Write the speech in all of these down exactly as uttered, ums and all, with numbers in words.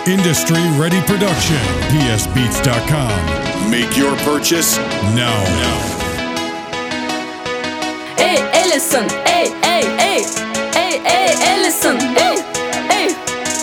Industry Ready Production. P S Beats dot com. Make your purchase now. Эй, Эллисон, эй, эй, эй, эй, эй, Эллисон, эй, эй.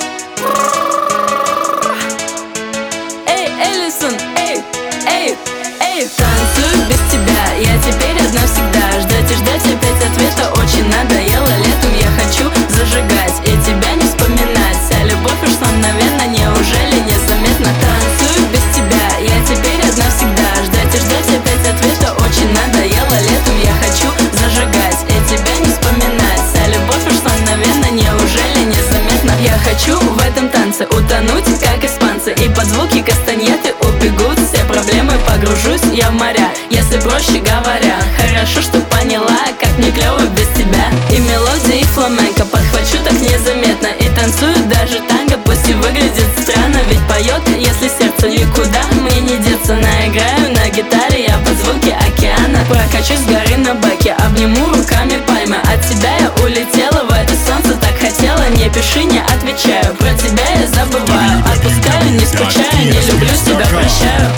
Эй, Эллисон, эй, эй, эй. Танцую без тебя, я теперь одна всегда. Ждать и ждать опять ответа очень надоело. Летом я хочу зажигать и тебя не вспоминать. Вся любовь ушла мгновенно, неужели незаметно? Танцую без тебя, я теперь одна всегда. Ждать и ждать опять ответа очень надоело. Летом я хочу зажигать и тебя не вспоминать. Вся любовь ушла мгновенно, неужели незаметно? Я хочу в этом танце утонуть, как испанцы, и под звуки кастаньеты убегут все проблемы. Погружусь я в моря, если проще говоря. Хорошо, что поняла, как мне клево без тебя. И мелодии, и фламенко подхвачу так незаметно. И танцую даже танго, пусть и выглядит странно. Ведь поет, если сердце никуда мне не деться. Наиграю на гитаре я под звуки океана. Прокачусь с горы на баке, обниму руками пальмы. От тебя я улетела, в это солнце так хотела. Не пиши, не отвечаю, про тебя я забываю. Отпускаю, не скучаю, не люблю тебя, прощаю.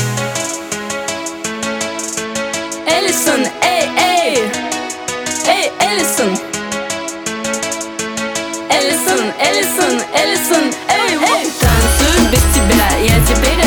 Эллисон, эй, эй, эй, Эллисон. Эллисон, Эллисон, Эллисон, эй, эй. Танцую без тебя, я теперь